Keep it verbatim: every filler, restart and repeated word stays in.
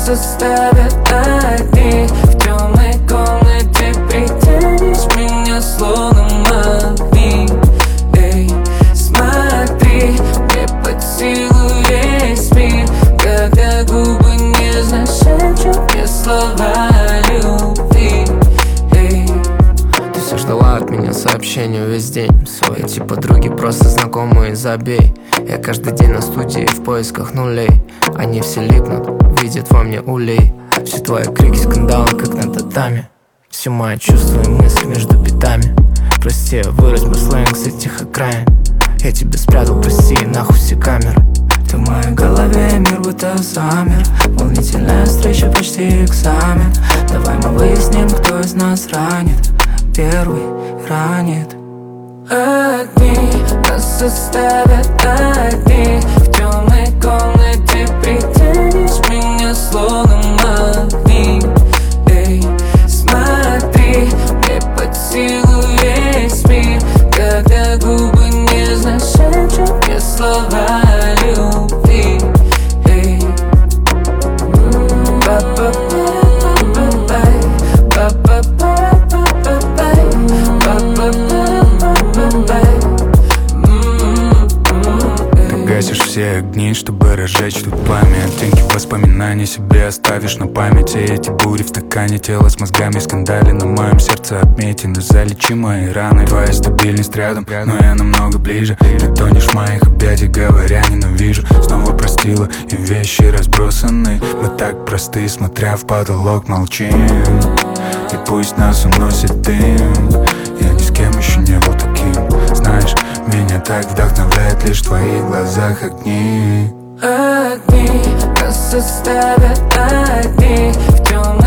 Нас оставят одни в темной комнате, притянешь меня словно магнит. Эй, смотри, мне под силу весь мир, когда губы нежно шепчут мне слова любви. Эй. Ты все ждала от меня сообщения весь день. Эти подруги просто знакомые, забей. Я каждый день на студии в поисках нулей. Они все липнут, видят во мне улей. Все твои крики, скандалы, как на татами. Все мои чувства и мысли между битами. Прости, я вырос бы сленг с этих окраин. Я тебя спрятал, прости, нахуй все камеры. Ты в моей голове, мир будто замер. Волнительная встреча, почти экзамен. Давай мы выясним, кто из нас ранит. Первый ранит. Одни, нас оставят одни в темной комнате, притянешь меня словно магнит. Эй, смотри, мне под силу весь мир, когда губы нежно шепчут мне слова любви. Эй, ба-ба-ба-ба-бай, ба-ба-ба-ба-бай, ба-ба-ба. Гасишь все огни, чтобы разжечь тут пламя. Оттенки воспоминаний себе оставишь на памяти. Эти бури в стакане, тело с мозгами скандали. На моем сердце отметины, залечи мои раны. Твоя стабильность рядом, но я намного ближе. Ты тонешь в моих объятиях, говоря ненавижу. Снова простила, и вещи разбросаны. Мы так просты, смотря в потолок, молчим. И пусть нас уносит дым. Я ни с кем еще не был таким. Знаешь, меня так вдохновляет лишь в твоих глазах огни. Одни, нас оставят одни в темной